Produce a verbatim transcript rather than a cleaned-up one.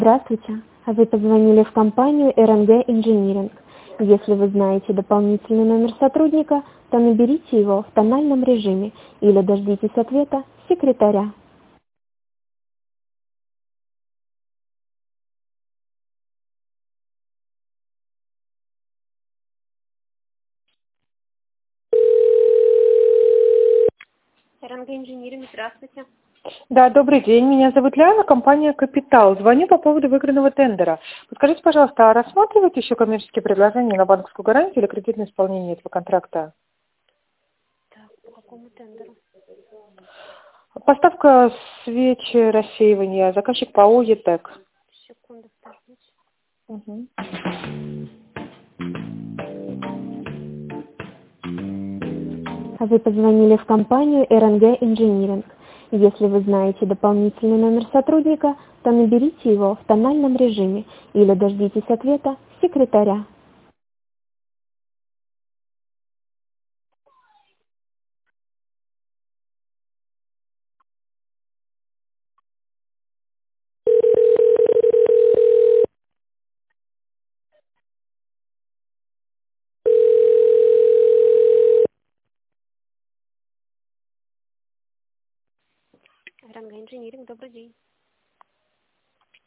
Здравствуйте. Вы позвонили в компанию эр эн гэ Engineering. Если вы знаете дополнительный номер сотрудника, то наберите его в тональном режиме или дождитесь ответа секретаря. эр эн гэ Engineering, здравствуйте. Да, добрый день. Меня зовут Ляна, компания «Капитал». Звоню по поводу выигранного тендера. Подскажите, пожалуйста, а рассматриваете еще коммерческие предложения на банковскую гарантию или кредитное исполнение этого контракта? Так, по какому тендеру? Поставка свечи, рассеивание, заказчик ПАО «ЕТЭК». Секунду, подождите. Угу. Вы позвонили в компанию эр эн гэ Engineering. Если вы знаете дополнительный номер сотрудника, то наберите его в тональном режиме или дождитесь ответа секретаря. эр эн гэ Engineering, добрый день.